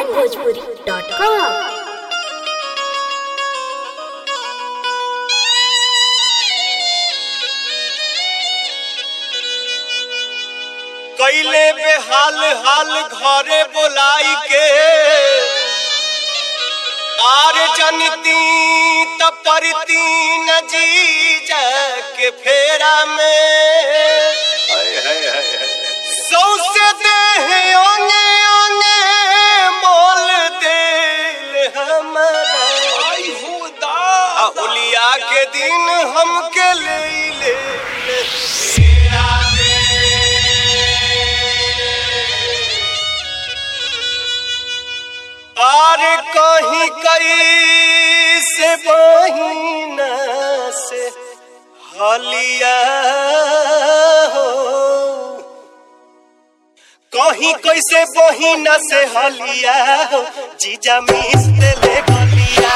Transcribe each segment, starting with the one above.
onlinebhojpuri.com। कैले बेहाल हाल घरे बोलाई के आर जनती तपरती न जी के फेरा में सौसे देह ओने ओने मोल दिल हमारा होलिया के दिन हमके ले ले आर कहीं कई से बहिना से हलिया हो कहीं कैसे बहिना से हलिया हो जीजा मिस ले गलिया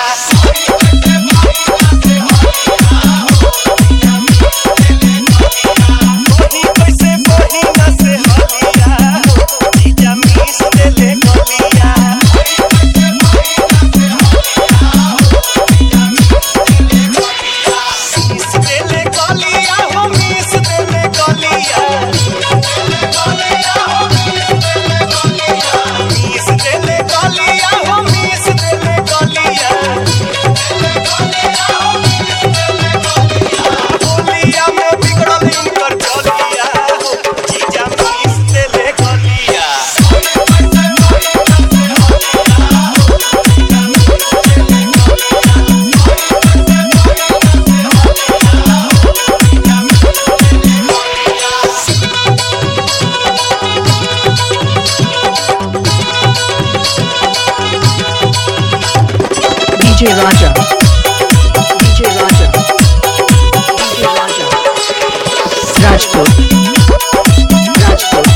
कहीं कैसे बहिना से हलिया हो जीजा मिस ले गलिया DJ Raja, DJ Raja, DJ Raja, Rajput, Rajput,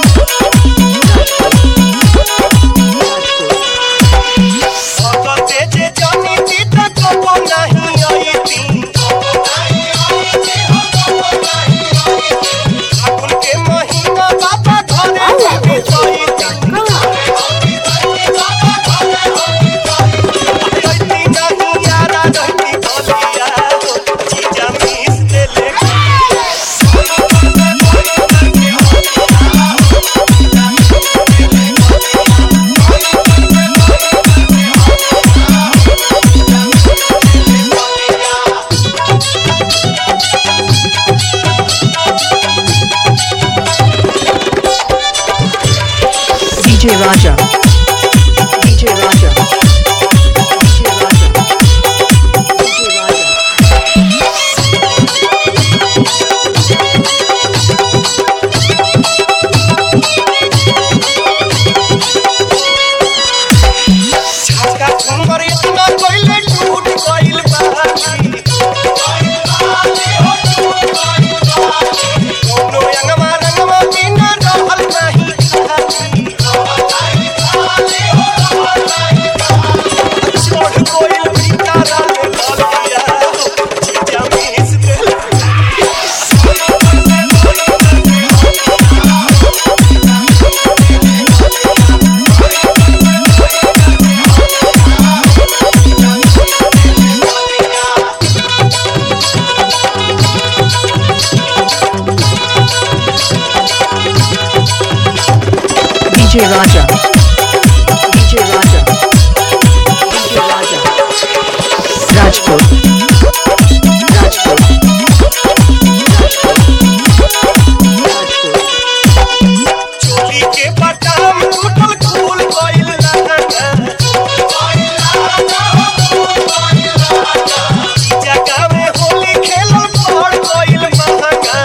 DJ Raja, DJ Raja, DJ Raja, DJ Raja. छाका झुमर इतना कोइले टूट गइल बाकी कोनो रंगवा बिना रहल नहीं छोड़ कोइल भीतर ललिया जीजा miss DJ Raja, DJ Raja, DJ Raja, Rajput, Rajput, Rajput, चोली के बटन टूटल खुल गइल जीजा गावे होली खेलल पड़ गइल महंगा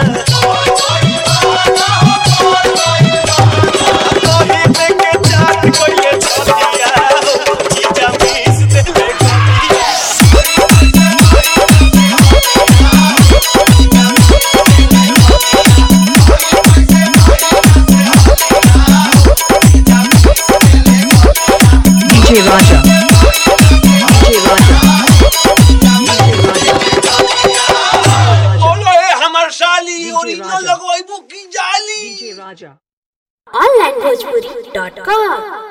कहीं देखे चाट गइले चलिया जीजा मिस देले DJ Raja, DJ Raja, DJ Raja. बोलो ए हमर साली ओरिजिनल लगवाइबो की जाली DJ Raja. onlinebhojpuri.com।